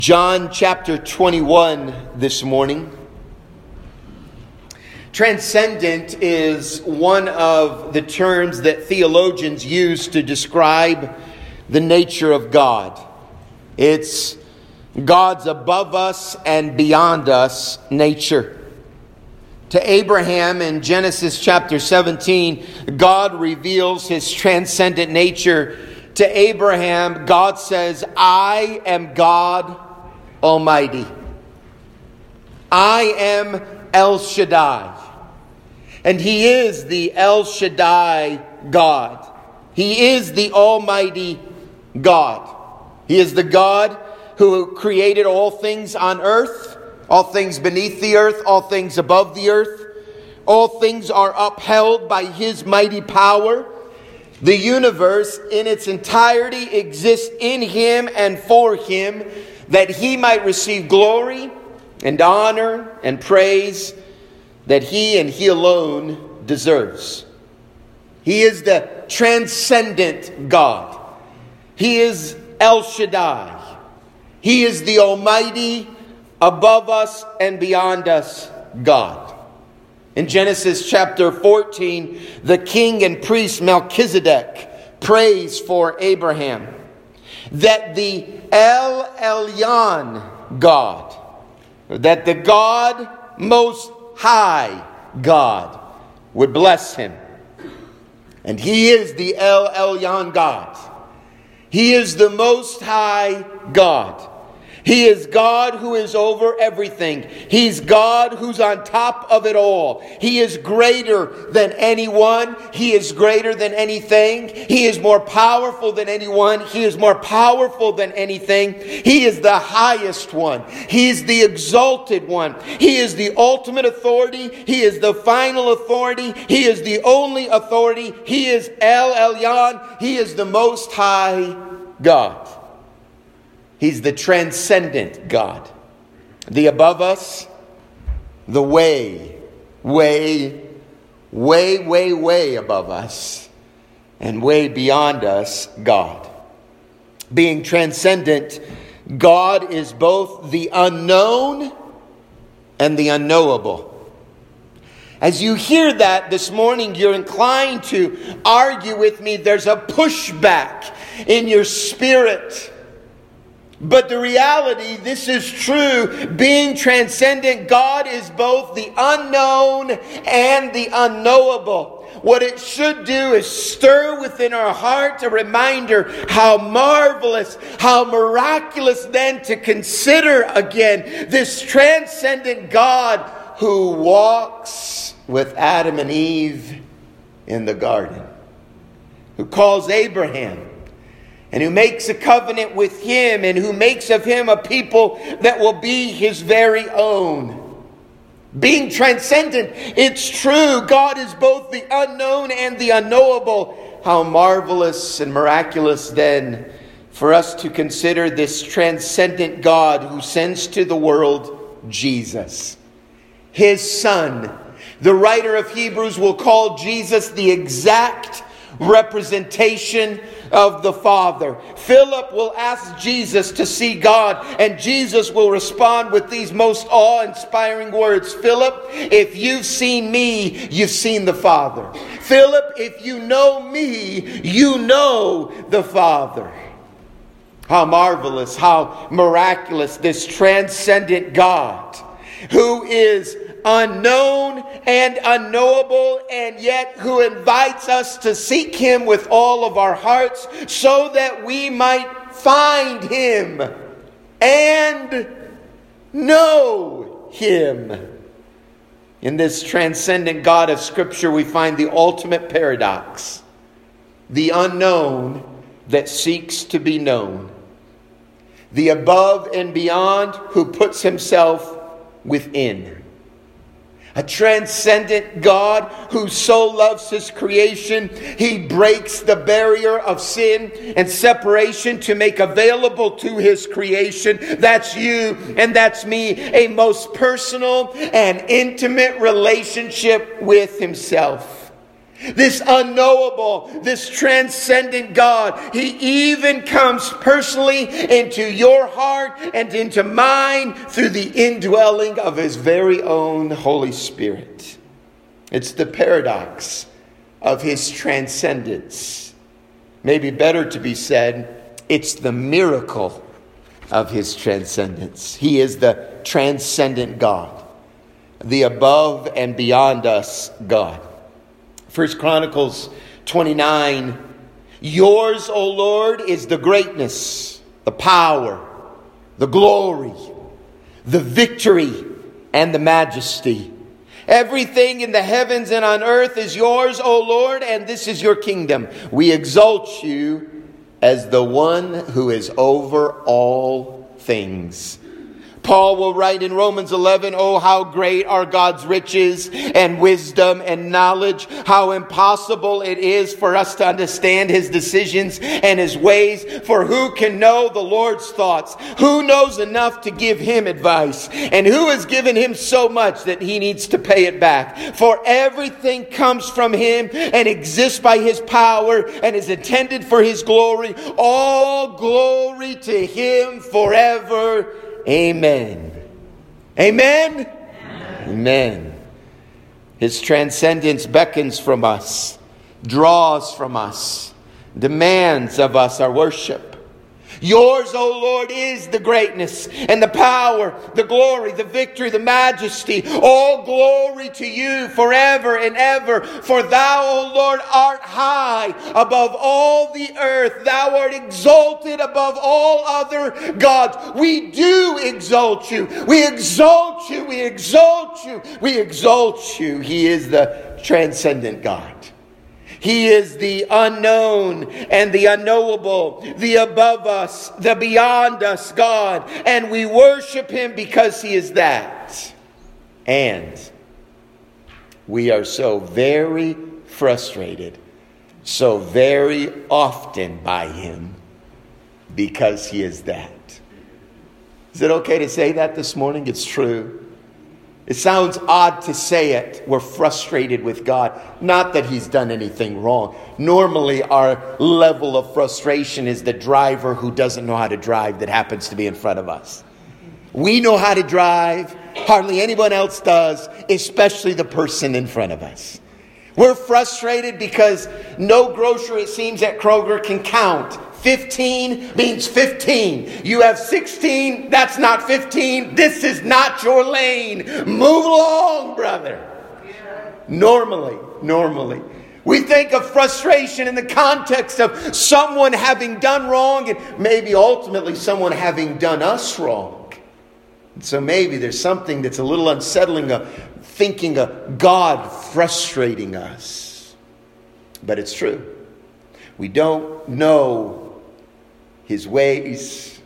John chapter 21 this morning. Transcendent is one of the terms that theologians use to describe the nature of God. It's God's above us and beyond us nature. To Abraham in Genesis chapter 17, God reveals his transcendent nature. To Abraham, God says, I am God Almighty. I am El Shaddai. And He is the El Shaddai God. He is the Almighty God. He is the God who created all things on earth, all things beneath the earth, all things above the earth. All things are upheld by His mighty power. The universe in its entirety exists in Him and for Him, that He might receive glory and honor and praise that He and He alone deserves. He is the transcendent God. He is El Shaddai. He is the Almighty, above us and beyond us God. In Genesis chapter 14, the king and priest Melchizedek prays for Abraham that the El Elyon God, that the God most high God would bless him. And He is the El Elyon God. He is the most high God. He is God who is over everything. He's God who's on top of it all. He is greater than anyone. He is greater than anything. He is more powerful than anyone. He is more powerful than anything. He is the highest one. He is the exalted one. He is the ultimate authority. He is the final authority. He is the only authority. He is El Elyon. He is the most high God. He's the transcendent God. The above us, the way above us, and way beyond us, God. Being transcendent, God is both the unknown and the unknowable. As you hear that this morning, you're inclined to argue with me. There's a pushback in your spirit. But the reality, this is true. Being transcendent, God is both the unknown and the unknowable. What it should do is stir within our heart a reminder how marvelous, how miraculous then to consider again this transcendent God who walks with Adam and Eve in the garden, who calls Abraham, and who makes a covenant with him, and who makes of him a people that will be his very own. Being transcendent, it's true. God is both the unknown and the unknowable. How marvelous and miraculous then for us to consider this transcendent God who sends to the world Jesus, His Son. The writer of Hebrews will call Jesus the exact representation of the Father. Philip will ask Jesus to see God, and Jesus will respond with these most awe-inspiring words. Philip, if you've seen me, you've seen the Father. Philip, if you know me, you know the Father. How marvelous, how miraculous this transcendent God, who is unknown and unknowable, and yet who invites us to seek Him with all of our hearts so that we might find Him and know Him. In this transcendent God of Scripture, we find the ultimate paradox: the unknown that seeks to be known, the above and beyond who puts Himself within. A transcendent God who so loves His creation, He breaks the barrier of sin and separation to make available to His creation, that's you and that's me, a most personal and intimate relationship with Himself. this unknowable, this transcendent God. He even comes personally into your heart and into mine through the indwelling of His very own Holy Spirit. It's the paradox of His transcendence. Maybe better to be said, it's the miracle of His transcendence. He is the transcendent God, the above and beyond us God. 1 Chronicles 29, yours, O Lord, is the greatness, the power, the glory, the victory, and the majesty. Everything in the heavens and on earth is yours, O Lord, and this is your kingdom. We exalt you as the one who is over all things. Paul will write in Romans 11, oh, how great are God's riches and wisdom and knowledge, how impossible it is for us to understand His decisions and His ways. For who can know the Lord's thoughts? Who knows enough to give Him advice? And who has given Him so much that He needs to pay it back? For everything comes from Him and exists by His power and is intended for His glory. All glory to Him forever. Amen. Amen? Amen. His transcendence beckons from us, draws from us, demands of us our worship. Yours, O Lord, is the greatness and the power, the glory, the victory, the majesty. All glory to you forever and ever. For thou, O Lord, art high above all the earth. Thou art exalted above all other gods. We do exalt you. We exalt you. We exalt you. We exalt you. He is the transcendent God. He is the unknown and the unknowable, the above us, the beyond us God. And we worship Him because He is that. And we are so very frustrated, so very often by Him because He is that. Is it okay to say that this morning? It's true. It sounds odd to say it. We're frustrated with God. Not that He's done anything wrong. Normally, our level of frustration is the driver who doesn't know how to drive that happens to be in front of us. We know how to drive. Hardly anyone else does, especially the person in front of us. We're frustrated because no grocer, it seems, at Kroger can count. 15 means 15. You have 16, that's not 15. This is not your lane. Move along, brother. Normally. We think of frustration in the context of someone having done wrong and maybe ultimately someone having done us wrong. And so maybe there's something that's a little unsettling, thinking of God frustrating us. But it's true. We don't know His ways.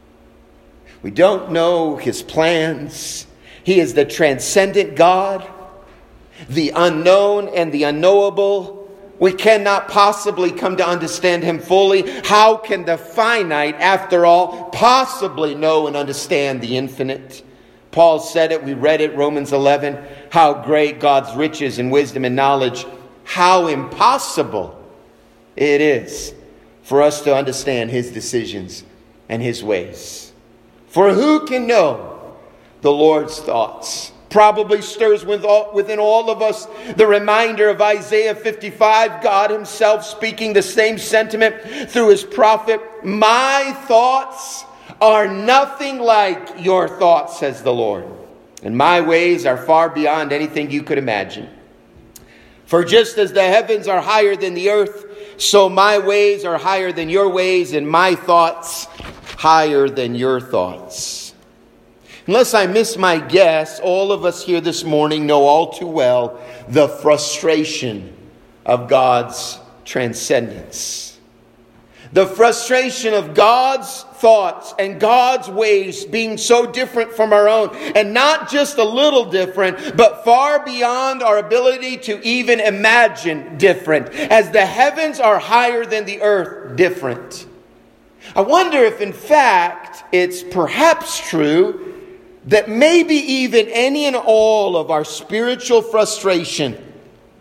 We don't know His plans. He is the transcendent God, the unknown and the unknowable. We cannot possibly come to understand Him fully. How can the finite, after all, possibly know and understand the infinite? Paul said it, we read it, Romans 11, how great God's riches and wisdom and knowledge, how impossible it is for us to understand His decisions and His ways. For who can know the Lord's thoughts? Probably stirs within all of us the reminder of Isaiah 55, God Himself speaking the same sentiment through His prophet. My thoughts are nothing like your thoughts, says the Lord, and my ways are far beyond anything you could imagine. For just as the heavens are higher than the earth, so my ways are higher than your ways, and my thoughts higher than your thoughts. Unless I miss my guess, all of us here this morning know all too well the frustration of God's transcendence. The frustration of God's thoughts and God's ways being so different from our own. And not just a little different, but far beyond our ability to even imagine different. As the heavens are higher than the earth, different. I wonder if in fact it's perhaps true that maybe even any and all of our spiritual frustration,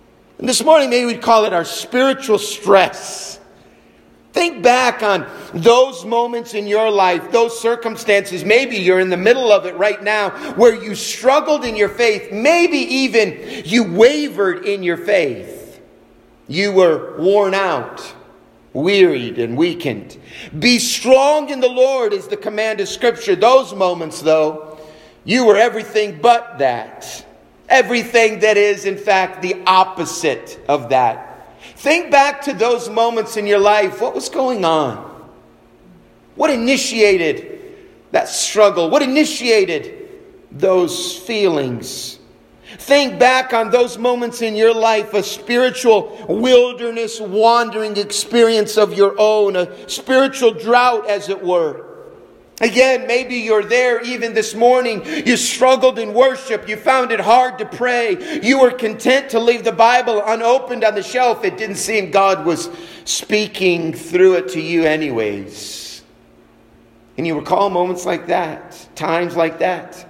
And this morning, maybe we'd call it our spiritual stress. Think back on those moments in your life, those circumstances. Maybe you're in the middle of it right now where you struggled in your faith. Maybe even you wavered in your faith. You were worn out, wearied and weakened. Be strong in the Lord is the command of Scripture. Those moments, though, you were everything but that. Everything that is, in fact, the opposite of that. Think back to those moments in your life. What was going on? What initiated that struggle? What initiated those feelings? Think back on those moments in your life, a spiritual wilderness wandering experience of your own, a spiritual drought, as it were. Again, maybe you're there even this morning. You struggled in worship. You found it hard to pray. You were content to leave the Bible unopened on the shelf. It didn't seem God was speaking through it to you anyways. And you recall moments like that, times like that.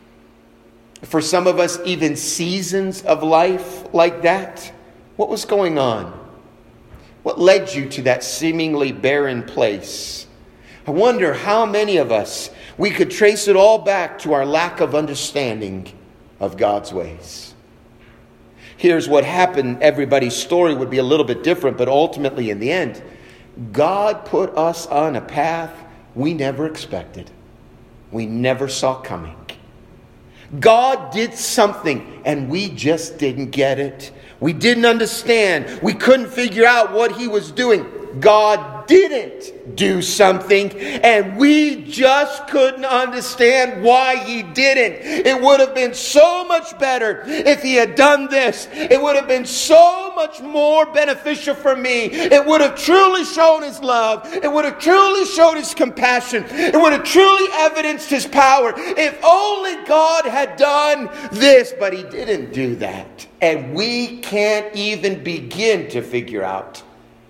For some of us, even seasons of life like that. What was going on? What led you to that seemingly barren place? I wonder how many of us, we could trace it all back to our lack of understanding of God's ways. Here's what happened. Everybody's story would be a little bit different, but ultimately in the end, God put us on a path we never expected. We never saw coming. God did something and we just didn't get it. We didn't understand. We couldn't figure out what He was doing. God didn't do something and we just couldn't understand why He didn't. It would have been so much better if He had done this. It would have been so much more beneficial for me. It would have truly shown His love. It would have truly showed His compassion. It would have truly evidenced His power. If only God had done this, but He didn't do that. And we can't even begin to figure out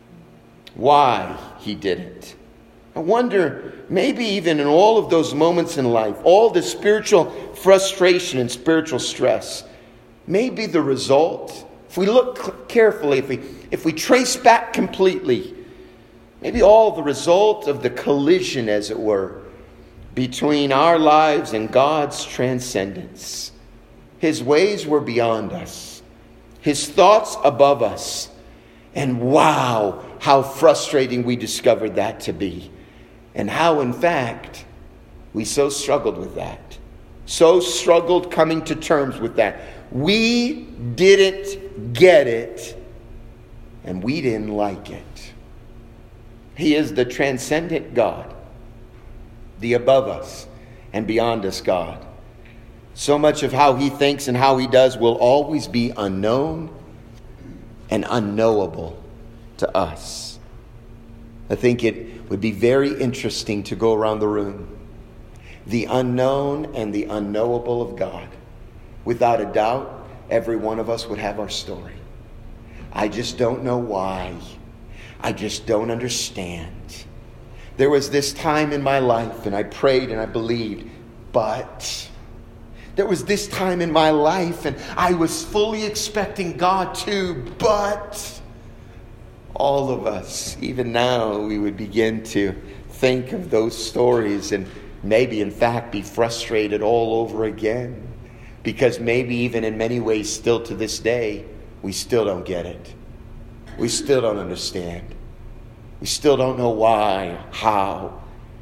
why He didn't. I wonder, maybe even in all of those moments in life, all the spiritual frustration and spiritual stress, maybe the result, if we look carefully, if we trace back completely, maybe all the result of the collision, as it were, between our lives and God's transcendence. His ways were beyond us. His thoughts above us. And wow, how frustrating we discovered that to be. And how, in fact, we so struggled with that. So struggled coming to terms with that. We didn't get it, and we didn't like it. He is the transcendent God, the above us and beyond us God. So much of how He thinks and how He does will always be unknown and unknowable to us. I think it would be very interesting to go around the room. The unknown and the unknowable of God. Without a doubt, every one of us would have our story. I just don't know why. I just don't understand. There was this time in my life, and I prayed and I believed, but there was this time in my life, and I was fully expecting God to, but all of us, even now, we would begin to think of those stories and maybe, in fact, be frustrated all over again. Because maybe even in many ways, still to this day, we still don't get it. We still don't understand. We still don't know why, how.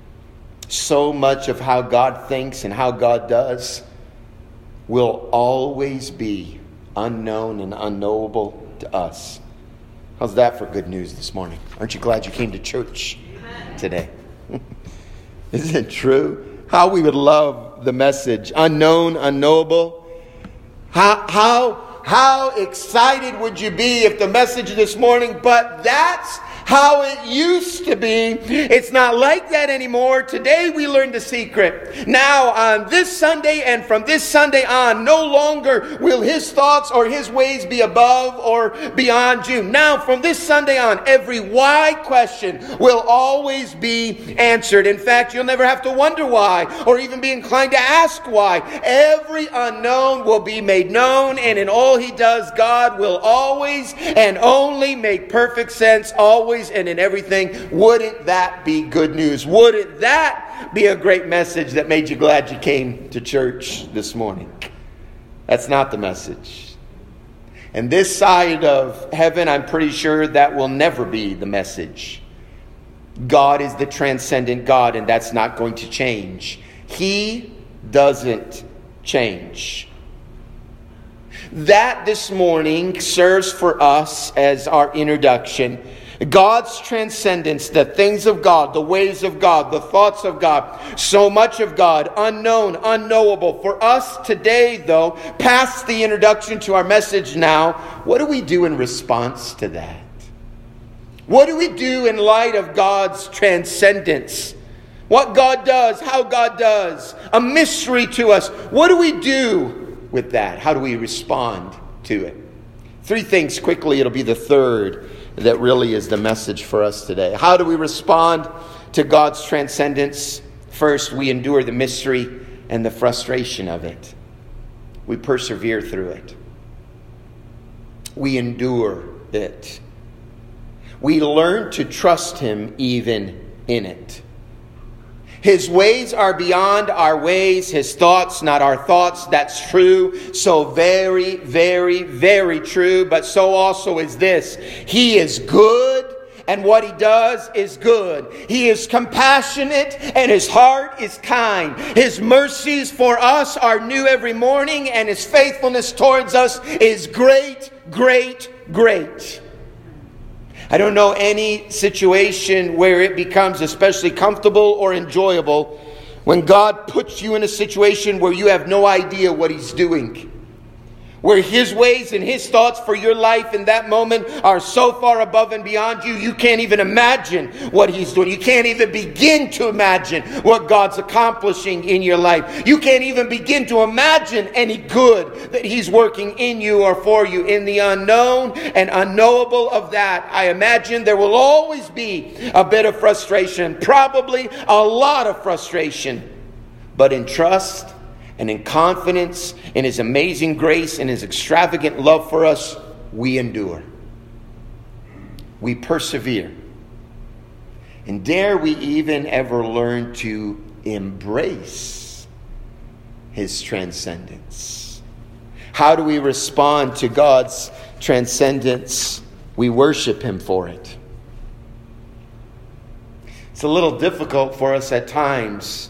So much of how God thinks and how God does will always be unknown and unknowable to us. How's that for good news this morning? Aren't you glad you came to church today? Isn't it true? How we would love the message. Unknown, unknowable. How excited would you be if the message this morning, but that's how it used to be. It's not like that anymore. Today we learn the secret. Now on this Sunday and from this Sunday on, no longer will his thoughts or his ways be above or beyond you. Now from this Sunday on, every why question will always be answered. In fact, you'll never have to wonder why or even be inclined to ask why. Every unknown will be made known, and in all he does, God will always and only make perfect sense, always and in everything. Wouldn't that be good news? Wouldn't that be a great message that made you glad you came to church this morning? That's not the message. And this side of heaven, I'm pretty sure that will never be the message. God is the transcendent God, and that's not going to change. He doesn't change. That this morning serves for us as our introduction. God's transcendence, the things of God, the ways of God, the thoughts of God, so much of God, unknown, unknowable. For us today, though, past the introduction to our message now, what do we do in response to that? What do we do in light of God's transcendence? What God does, how God does, a mystery to us. What do we do with that? How do we respond to it? 3 things quickly. It'll be the third that really is the message for us today. How do we respond to God's transcendence? First, we endure the mystery and the frustration of it. We persevere through it. We endure it. We learn to trust him even in it. His ways are beyond our ways. His thoughts, not our thoughts. That's true. So very, very, very true. But so also is this. He is good, and what he does is good. He is compassionate, and his heart is kind. His mercies for us are new every morning, and his faithfulness towards us is great, great, great. I don't know any situation where it becomes especially comfortable or enjoyable when God puts you in a situation where you have no idea what he's doing. Where his ways and his thoughts for your life in that moment are so far above and beyond you, you can't even imagine what he's doing. You can't even begin to imagine what God's accomplishing in your life. You can't even begin to imagine any good that he's working in you or for you. In the unknown and unknowable of that, I imagine there will always be a bit of frustration, probably a lot of frustration. But in trust and in confidence in his amazing grace and his extravagant love for us, we endure. We persevere. And dare we even ever learn to embrace his transcendence? How do we respond to God's transcendence? We worship him for it. It's a little difficult for us at times.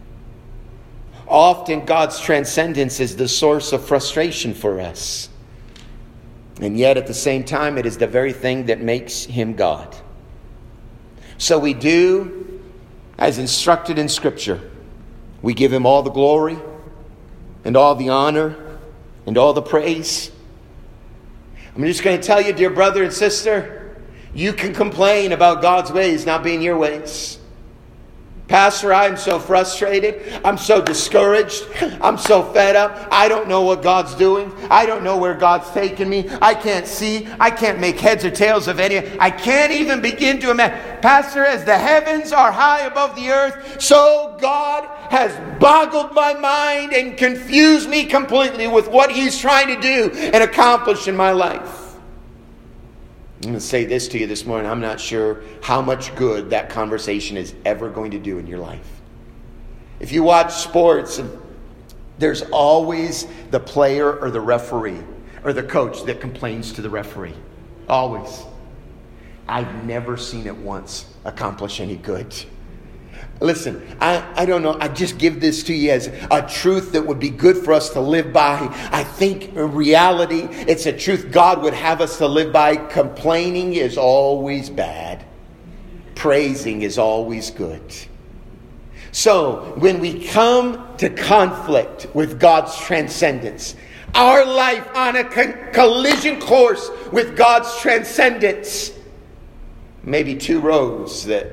Often God's transcendence is the source of frustration for us. And yet at the same time, it is the very thing that makes him God. So we do as instructed in Scripture. We give him all the glory and all the honor and all the praise. I'm just going to tell you, dear brother and sister, you can complain about God's ways not being your ways. Pastor, I'm so frustrated. I'm so discouraged. I'm so fed up. I don't know what God's doing. I don't know where God's taking me. I can't see. I can't make heads or tails of any. I can't even begin to imagine. Pastor, as the heavens are high above the earth, so God has boggled my mind and confused me completely with what he's trying to do and accomplish in my life. I'm going to say this to you this morning. I'm not sure how much good that conversation is ever going to do in your life. If you watch sports, there's always the player or the referee or the coach that complains to the referee. Always. I've never seen it once accomplish any good. Listen, I don't know. I just give this to you as a truth that would be good for us to live by. I think in reality, it's a truth God would have us to live by. Complaining is always bad. Praising is always good. So, when we come to conflict with God's transcendence, our life on a collision course with God's transcendence, maybe two roads that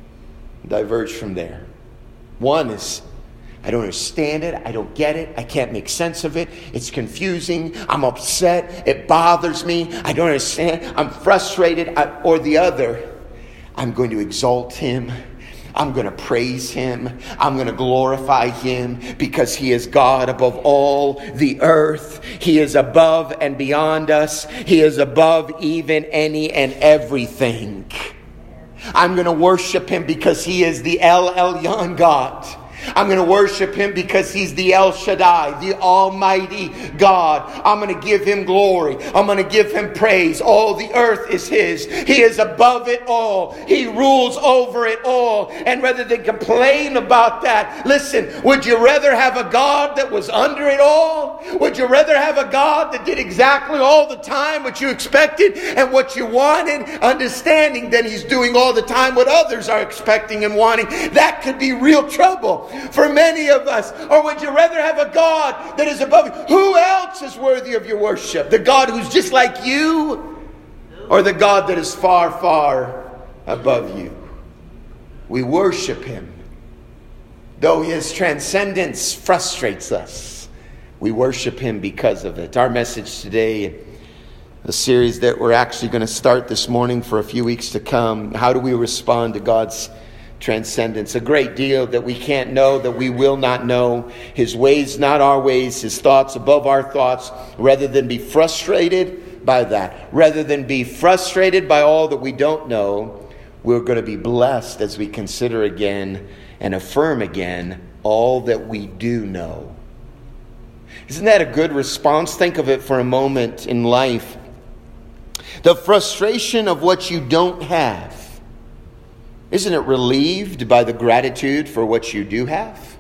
diverge from there. One is, I don't understand it. I don't get it. I can't make sense of it. It's confusing. I'm upset. It bothers me. I don't understand. I'm frustrated. Or the other, I'm going to exalt him. I'm going to praise him. I'm going to glorify him because he is God above all the earth. He is above and beyond us. He is above even any and everything. I'm going to worship him because he is the El Elyon God. I'm going to worship him because he's the El Shaddai, the Almighty God. I'm going to give him glory. I'm going to give him praise. All the earth is his. He is above it all. He rules over it all. And rather than complain about that, listen, would you rather have a God that was under it all? Would you rather have a God that did exactly all the time what you expected and what you wanted, understanding that he's doing all the time what others are expecting and wanting? That could be real trouble for many of us. Or would you rather have a God that is above you? Who else is worthy of your worship? The God who's just like you? Or the God that is far, far above you? We worship him. Though his transcendence frustrates us, we worship him because of it. Our message today, a series that we're actually going to start this morning for a few weeks to come. How do we respond to God's transcendence? A great deal that we can't know, that we will not know. His ways, not our ways. His thoughts above our thoughts. Rather than be frustrated by that, rather than be frustrated by all that we don't know, we're going to be blessed as we consider again and affirm again all that we do know. Isn't that a good response? Think of it for a moment in life. The frustration of what you don't have, isn't it relieved by the gratitude for what you do have?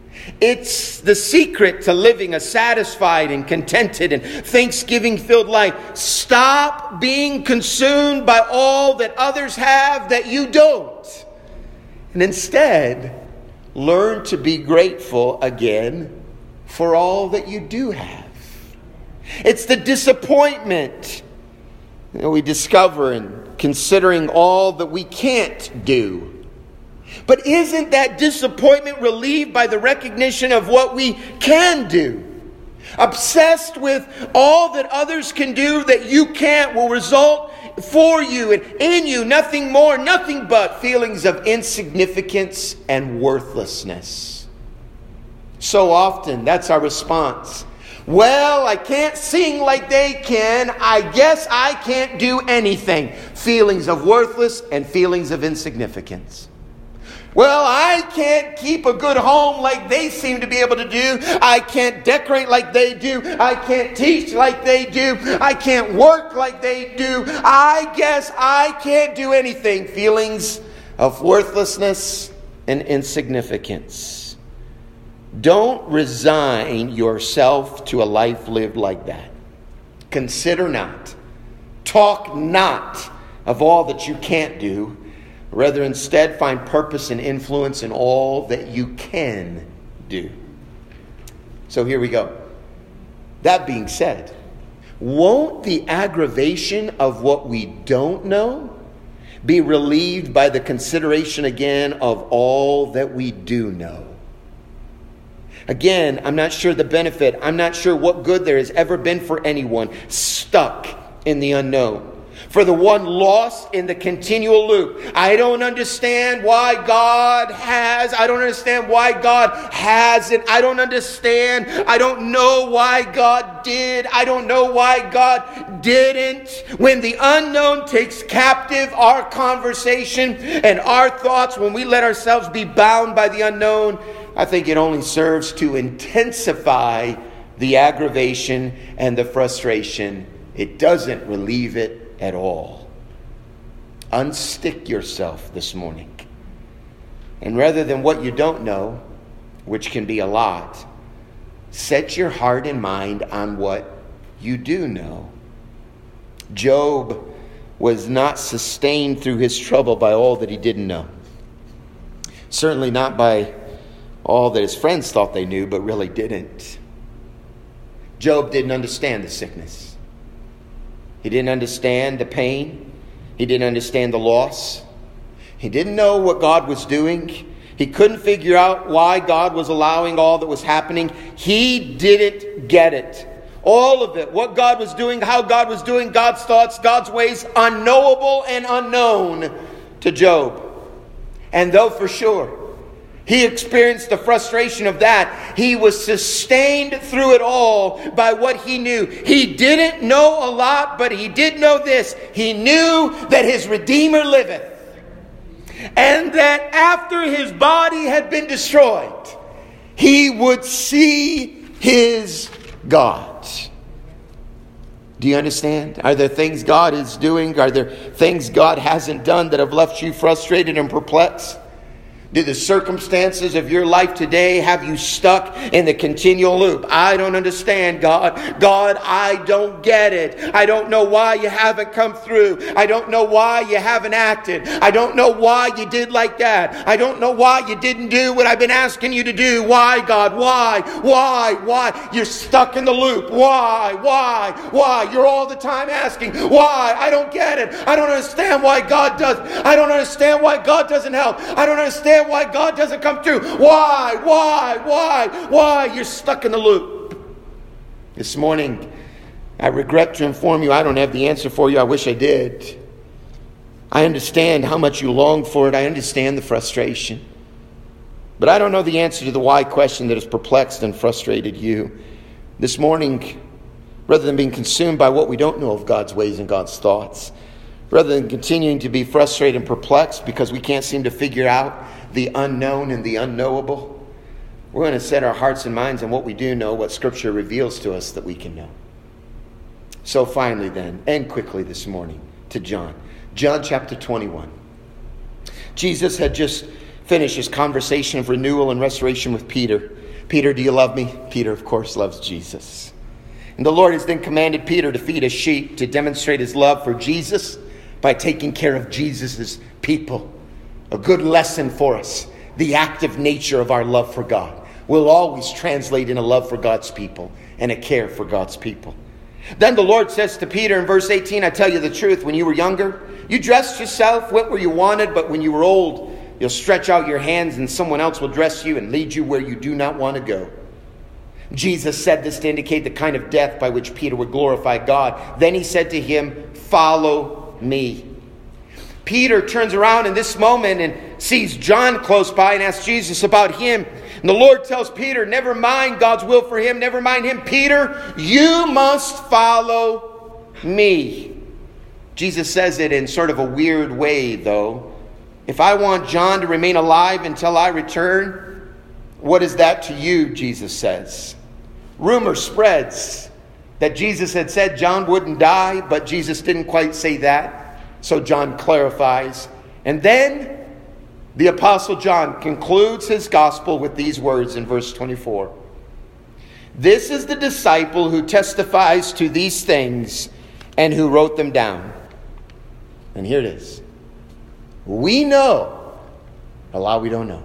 It's the secret to living a satisfied and contented and thanksgiving-filled life. Stop being consumed by all that others have that you don't. And instead, learn to be grateful again for all that you do have. It's the disappointment we discover in considering all that we can't do. But isn't that disappointment relieved by the recognition of what we can do? Obsessed with all that others can do that you can't will result for you and in you nothing more, nothing but feelings of insignificance and worthlessness. So often that's our response. Well, I can't sing like they can. I guess I can't do anything. Feelings of worthless and feelings of insignificance. Well, I can't keep a good home like they seem to be able to do. I can't decorate like they do. I can't teach like they do. I can't work like they do. I guess I can't do anything. Feelings of worthlessness and insignificance. Don't resign yourself to a life lived like that. Consider not. Talk not of all that you can't do. Rather, instead, find purpose and influence in all that you can do. So here we go. That being said, won't the aggravation of what we don't know be relieved by the consideration again of all that we do know? Again, I'm not sure the benefit. I'm not sure what good there has ever been for anyone stuck in the unknown. For the one lost in the continual loop. I don't understand why God has. I don't understand why God hasn't. I don't understand. I don't know why God did. I don't know why God didn't. When the unknown takes captive our conversation and our thoughts, when we let ourselves be bound by the unknown, I think it only serves to intensify the aggravation and the frustration. It doesn't relieve it at all. Unstick yourself this morning. And rather than what you don't know, which can be a lot, set your heart and mind on what you do know. Job was not sustained through his trouble by all that he didn't know. Certainly not by all that his friends thought they knew, but really didn't. Job didn't understand the sickness. He didn't understand the pain. He didn't understand the loss. He didn't know what God was doing. He couldn't figure out why God was allowing all that was happening. He didn't get it. All of it, what God was doing, how God was doing, God's thoughts, God's ways, unknowable and unknown to Job. And though for sure he experienced the frustration of that, he was sustained through it all by what he knew. He didn't know a lot, but he did know this. He knew that his Redeemer liveth. And that after his body had been destroyed, he would see his God. Do you understand? Are there things God is doing? Are there things God hasn't done that have left you frustrated and perplexed? Do the circumstances of your life today have you stuck in the continual loop? I don't understand, God. God, I don't get it. I don't know why you haven't come through. I don't know why you haven't acted. I don't know why you did like that. I don't know why you didn't do what I've been asking you to do. Why, God? Why? Why? You're stuck in the loop. Why? You're all the time asking, why? I don't get it. I don't understand why God does. I don't understand why God doesn't help. I don't understand why God doesn't come through. Why? You're stuck in the loop. This morning, I regret to inform you I don't have the answer for you. I wish I did. I understand how much you long for it. I understand the frustration. But I don't know the answer to the why question that has perplexed and frustrated you. This morning, rather than being consumed by what we don't know of God's ways and God's thoughts, rather than continuing to be frustrated and perplexed because we can't seem to figure out the unknown and the unknowable, we're going to set our hearts and minds on what we do know, what Scripture reveals to us that we can know. So finally then, and quickly this morning, to John. John chapter 21. Jesus had just finished his conversation of renewal and restoration with Peter. Peter, do you love me? Peter, of course, loves Jesus. And the Lord has then commanded Peter to feed his sheep, to demonstrate his love for Jesus by taking care of Jesus' people. A good lesson for us. The active nature of our love for God will always translate in a love for God's people and a care for God's people. Then the Lord says to Peter in verse 18, I tell you the truth, when you were younger, you dressed yourself, went where you wanted, but when you were old, you'll stretch out your hands and someone else will dress you and lead you where you do not want to go. Jesus said this to indicate the kind of death by which Peter would glorify God. Then he said to him, follow me. Peter turns around in this moment and sees John close by and asks Jesus about him. And the Lord tells Peter, never mind God's will for him. Never mind him. Peter, you must follow me. Jesus says it in sort of a weird way, though. If I want John to remain alive until I return, what is that to you, Jesus says. Rumor spreads that Jesus had said John wouldn't die, but Jesus didn't quite say that. So John clarifies. And then the Apostle John concludes his gospel with these words in verse 24. This is the disciple who testifies to these things and who wrote them down. And here it is. We know. Allah, we don't know.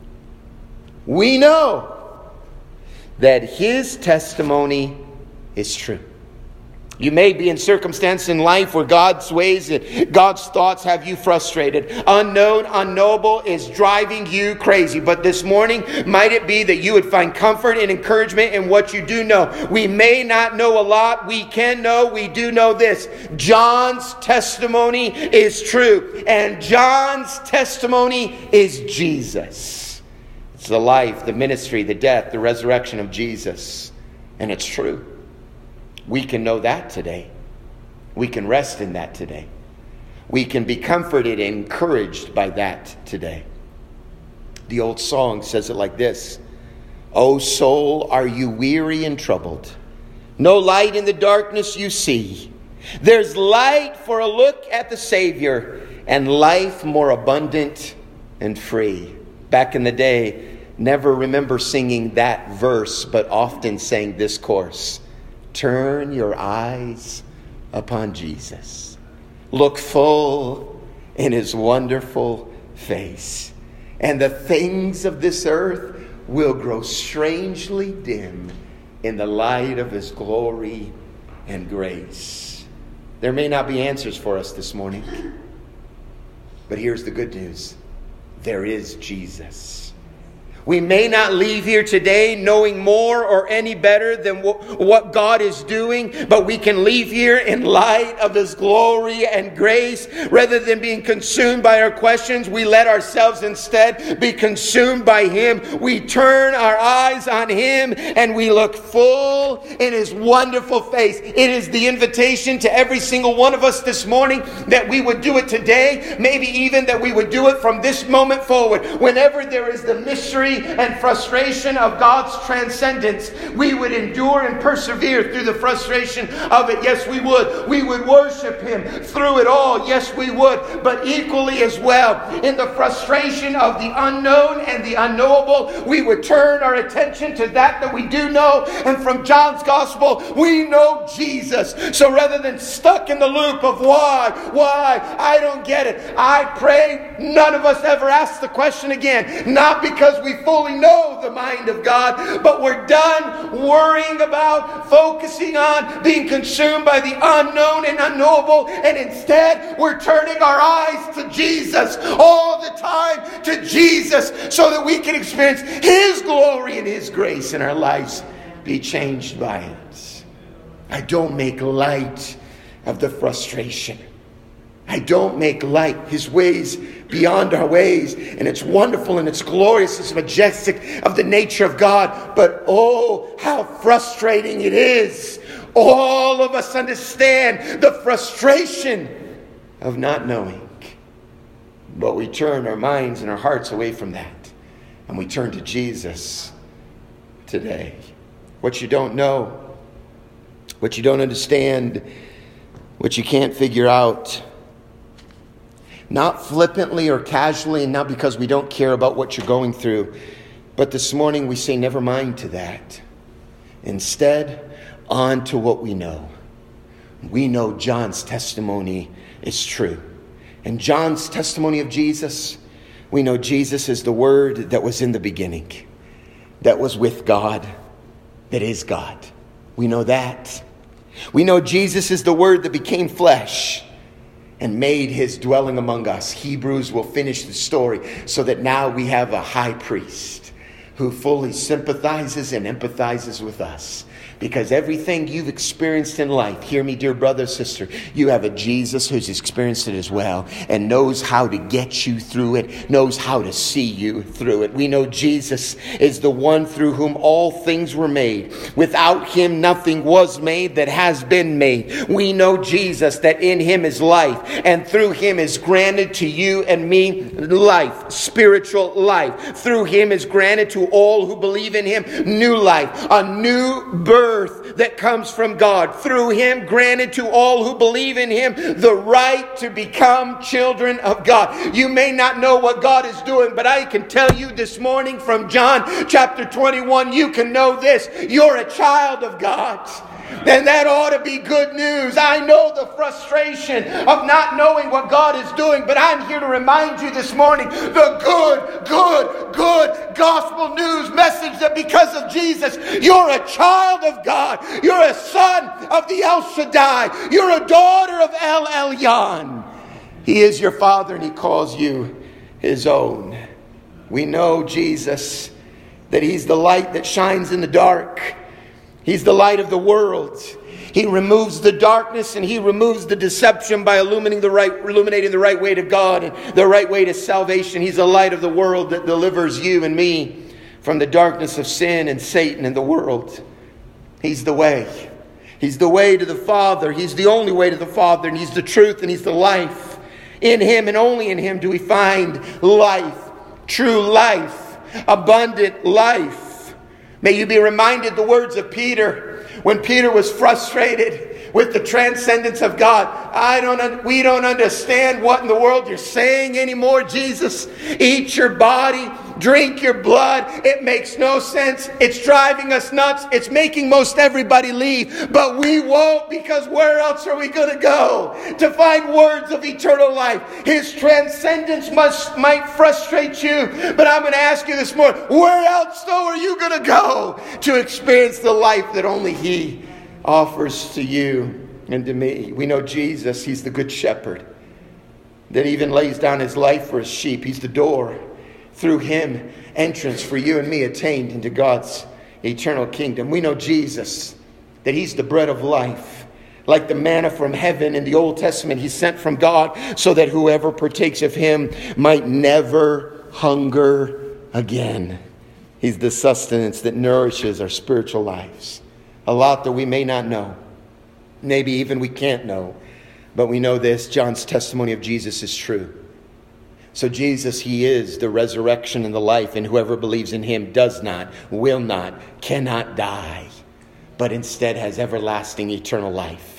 We know that his testimony is true. You may be in circumstance in life where God's ways and God's thoughts have you frustrated. Unknown, unknowable is driving you crazy. But this morning, might it be that you would find comfort and encouragement in what you do know. We may not know a lot. We can know. We do know this. John's testimony is true. And John's testimony is Jesus. It's the life, the ministry, the death, the resurrection of Jesus. And it's true. We can know that today. We can rest in that today. We can be comforted and encouraged by that today. The old song says it like this. O soul, are you weary and troubled? No light in the darkness you see. There's light for a look at the Savior and life more abundant and free. Back in the day, never remember singing that verse, but often sang this chorus. Turn your eyes upon Jesus. Look full in his wonderful face. And the things of this earth will grow strangely dim in the light of his glory and grace. There may not be answers for us this morning. But here's the good news. There is Jesus. We may not leave here today knowing more or any better than what God is doing, but we can leave here in light of His glory and grace. Rather than being consumed by our questions, we let ourselves instead be consumed by Him. We turn our eyes on Him and we look full in His wonderful face. It is the invitation to every single one of us this morning that we would do it today, maybe even that we would do it from this moment forward. Whenever there is the mystery and frustration of God's transcendence, we would endure and persevere through the frustration of it. Yes, we would. We would worship Him through it all. Yes, we would. But equally as well, in the frustration of the unknown and the unknowable, we would turn our attention to that we do know. And from John's Gospel, we know Jesus. So rather than stuck in the loop of why, I don't get it, I pray none of us ever ask the question again. Not because we fully know the mind of God, but we're done worrying about, focusing on, being consumed by the unknown and unknowable, and instead we're turning our eyes to Jesus all the time, to Jesus, so that we can experience His glory and His grace and our lives be changed by it. I don't make light of the frustration. I don't make light. His ways beyond our ways. And it's wonderful and it's glorious. It's majestic of the nature of God. But oh, how frustrating it is. All of us understand the frustration of not knowing. But we turn our minds and our hearts away from that. And we turn to Jesus today. What you don't know, what you don't understand, what you can't figure out. Not flippantly or casually, and not because we don't care about what you're going through. But this morning we say never mind to that. Instead, on to what we know. We know John's testimony is true. And John's testimony of Jesus, we know Jesus is the Word that was in the beginning, that was with God, that is God. We know that. We know Jesus is the Word that became flesh and made His dwelling among us. Hebrews will finish the story so that now we have a high priest who fully sympathizes and empathizes with us. Because everything you've experienced in life, hear me, dear brother, sister, you have a Jesus who's experienced it as well and knows how to get you through it, knows how to see you through it. We know Jesus is the one through whom all things were made. Without Him, nothing was made that has been made. We know Jesus, that in Him is life, and through Him is granted to you and me life, spiritual life. Through Him is granted to all who believe in Him new life, a new birth that comes from God. Through Him, granted to all who believe in Him the right to become children of God. You may not know what God is doing, but I can tell you this morning from John chapter 21, you can know this. You're a child of God. And that ought to be good news. I know the frustration of not knowing what God is doing, but I'm here to remind you this morning the good gospel news message that because of Jesus, you're a child of God. You're a son of the El Shaddai. You're a daughter of El Elyon. He is your Father and He calls you His own. We know Jesus, that He's the light that shines in the dark. He's the light of the world. He removes the darkness and He removes the deception by illuminating the right way to God and the right way to salvation. He's the light of the world that delivers you and me from the darkness of sin and Satan and the world. He's the way. He's the way to the Father. He's the only way to the Father, and He's the truth and He's the life. In Him and only in Him do we find life, true life, abundant life. May you be reminded the words of Peter when Peter was frustrated with the transcendence of God. We don't understand what in the world you're saying anymore, Jesus. Eat your body, drink your blood. It makes no sense. It's driving us nuts. It's making most everybody leave. But we won't, because where else are we going to go to find words of eternal life? His transcendence might frustrate you, but I'm going to ask you this morning, where else though are you going to go to experience the life that only He offers to you? and to me. We know Jesus, he's the good shepherd that even lays down his life for his sheep. He's the door. Through him, entrance for you and me attained into God's eternal kingdom. We know Jesus, that he's the bread of life. Like the manna from heaven in the Old Testament, he's sent from God so that whoever partakes of him might never hunger again. He's the sustenance that nourishes our spiritual lives. A lot that we may not know. Maybe even we can't know. But we know this, John's testimony of Jesus is true. So Jesus, he is the resurrection and the life, and whoever believes in him does not, will not, cannot die, but instead has everlasting eternal life.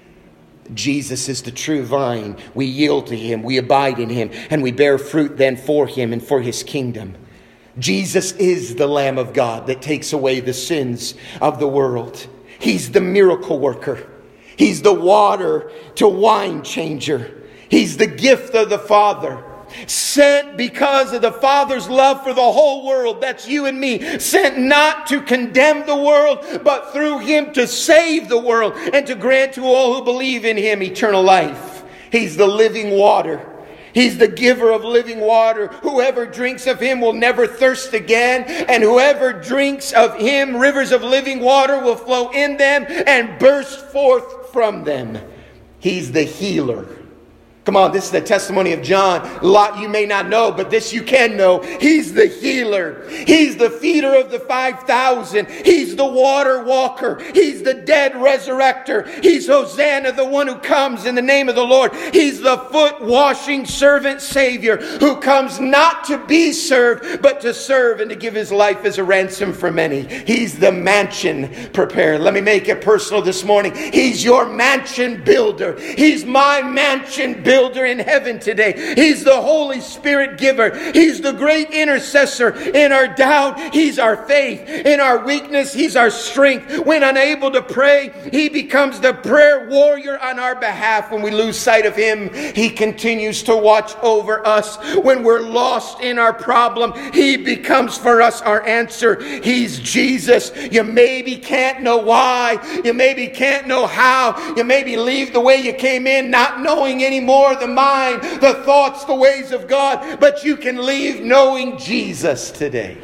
Jesus is the true vine. We yield to him, we abide in him, and we bear fruit then for him and for his kingdom. Jesus is the Lamb of God that takes away the sins of the world. He's the miracle worker. He's the water to wine changer. He's the gift of the Father. Sent because of the Father's love for the whole world. That's you and me. Sent not to condemn the world, but through him to save the world and to grant to all who believe in him eternal life. He's the living water. He's the giver of living water. Whoever drinks of him will never thirst again. And whoever drinks of him, rivers of living water will flow in them and burst forth from them. He's the healer. Come on, this is the testimony of John. A lot you may not know, but this you can know. He's the healer. He's the feeder of the 5,000. He's the water walker. He's the dead resurrector. He's Hosanna, the one who comes in the name of the Lord. He's the foot washing servant savior who comes not to be served, but to serve and to give his life as a ransom for many. He's the mansion preparer. Let me make it personal this morning. He's your mansion builder. He's my mansion builder in heaven today. He's the Holy Spirit giver. He's the great intercessor in our doubt. He's our faith. In our weakness, he's our strength. When unable to pray, he becomes the prayer warrior on our behalf. When we lose sight of him, he continues to watch over us. When we're lost in our problem, he becomes for us our answer. He's Jesus. You maybe can't know why. You maybe can't know how. You maybe leave the way you came in, not knowing anymore the mind, the thoughts, the ways of God, but you can leave knowing Jesus today.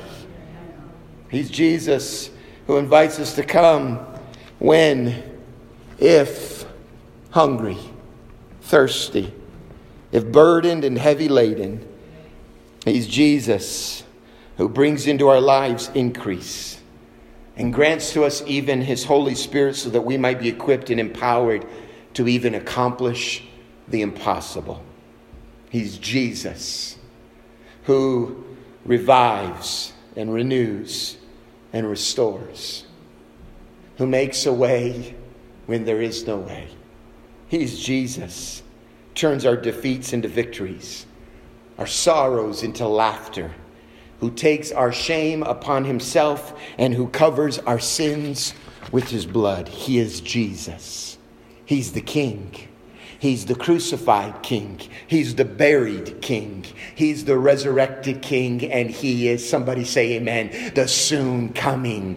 He's Jesus who invites us to come when, if hungry, thirsty, if burdened and heavy laden. He's Jesus who brings into our lives increase and grants to us even his Holy Spirit so that we might be equipped and empowered to even accomplish the impossible. He's Jesus who revives and renews and restores, who makes a way when there is no way. He's Jesus, turns our defeats into victories, our sorrows into laughter, who takes our shame upon himself and who covers our sins with his blood. He is Jesus. He's the King. He's the crucified King. He's the buried King. He's the resurrected King. And he is, somebody say amen, the soon coming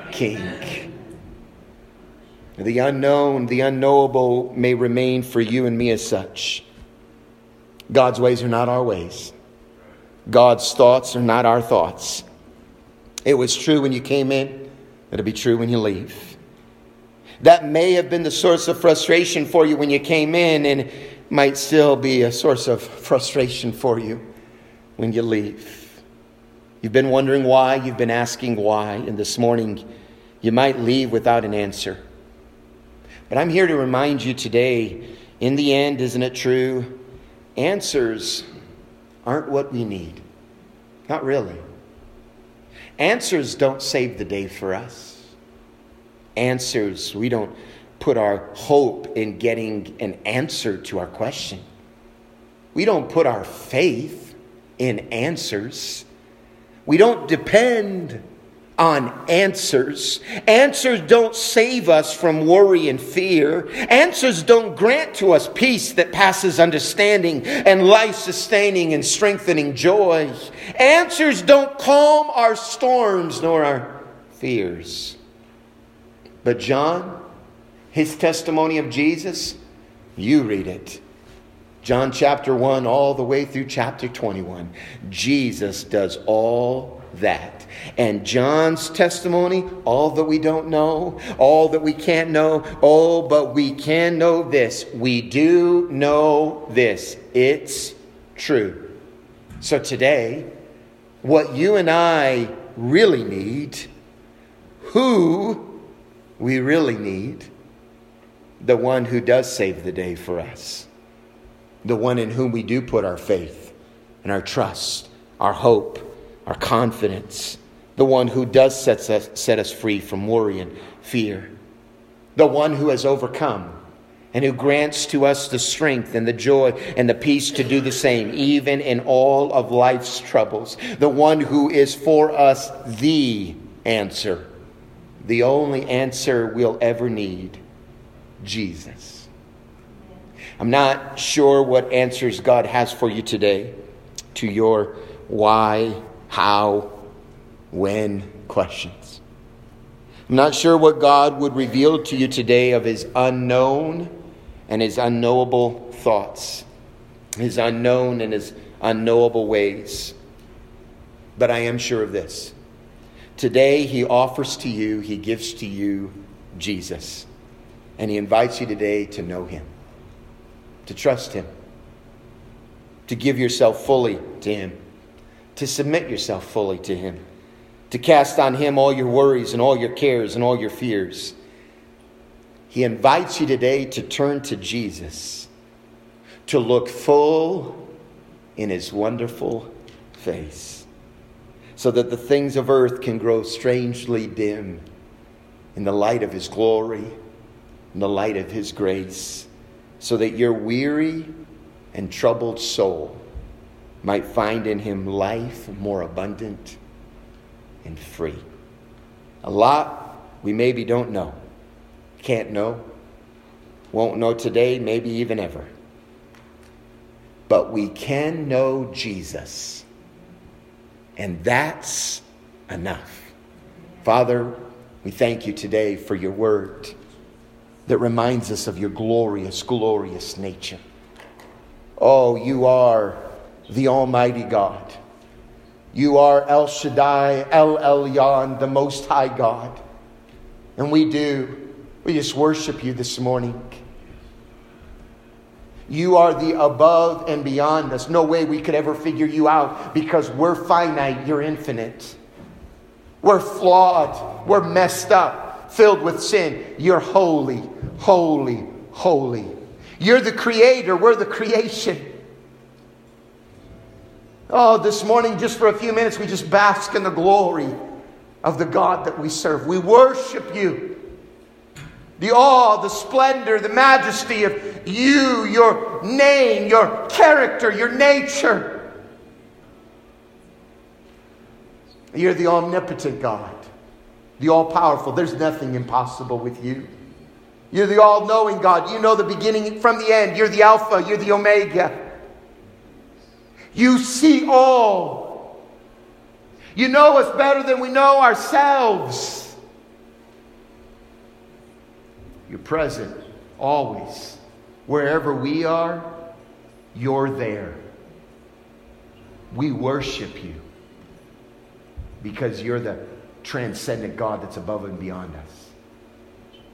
King. The unknown, the unknowable may remain for you and me as such. God's ways are not our ways. God's thoughts are not our thoughts. It was true when you came in. It'll be true when you leave. That may have been the source of frustration for you when you came in, and might still be a source of frustration for you when you leave. You've been wondering why, you've been asking why, and this morning you might leave without an answer. But I'm here to remind you today, in the end, isn't it true? Answers aren't what we need. Not really. Answers don't save the day for us. Answers, we don't put our hope in getting an answer to our question. We don't put our faith in answers. We don't depend on answers. Answers don't save us from worry and fear. Answers don't grant to us peace that passes understanding and life-sustaining and strengthening joy. Answers don't calm our storms nor our fears. But John, His testimony of Jesus, you read it. John chapter 1 all the way through chapter 21. Jesus does all that. And John's testimony, all that we don't know, all that we can't know, oh, but we can know this. We do know this. It's true. So today, what you and I really need, who we really need, the one who does save the day for us. The one in whom we do put our faith and our trust, our hope, our confidence. The one who does set us free from worry and fear. The one who has overcome and who grants to us the strength and the joy and the peace to do the same, even in all of life's troubles. The one who is for us the answer, the only answer we'll ever need, Jesus. I'm not sure what answers God has for you today to your why, how, when questions. I'm not sure what God would reveal to you today of His unknown and His unknowable thoughts, His unknown and His unknowable ways. But I am sure of this. Today He offers to you, He gives to you Jesus. And He invites you today to know Him, to trust Him, to give yourself fully to Him, to submit yourself fully to Him, to cast on Him all your worries and all your cares and all your fears. He invites you today to turn to Jesus, to look full in His wonderful face, so that the things of earth can grow strangely dim in the light of His glory, in the light of His grace, so that your weary and troubled soul might find in Him life more abundant and free. A lot we maybe don't know, can't know, won't know today, maybe even ever. But we can know Jesus, and that's enough. Father, we thank You today for Your word that reminds us of Your glorious, glorious nature. Oh, You are the Almighty God. You are El Shaddai, El Elyon, the Most High God. And we just worship You this morning. You are the above and beyond us. No way we could ever figure You out, because we're finite, You're infinite. We're flawed, we're messed up, filled with sin. You're holy, holy, holy. You're the creator, we're the creation. Oh, this morning, just for a few minutes, we just bask in the glory of the God that we serve. We worship You. The awe, the splendor, the majesty of You, Your name, Your character, Your nature. You're the omnipotent God, the all-powerful. There's nothing impossible with You. You're the all-knowing God. You know the beginning from the end. You're the Alpha, You're the Omega. You see all. You know us better than we know ourselves. You're present always. Wherever we are, You're there. We worship You because You're the transcendent God that's above and beyond us.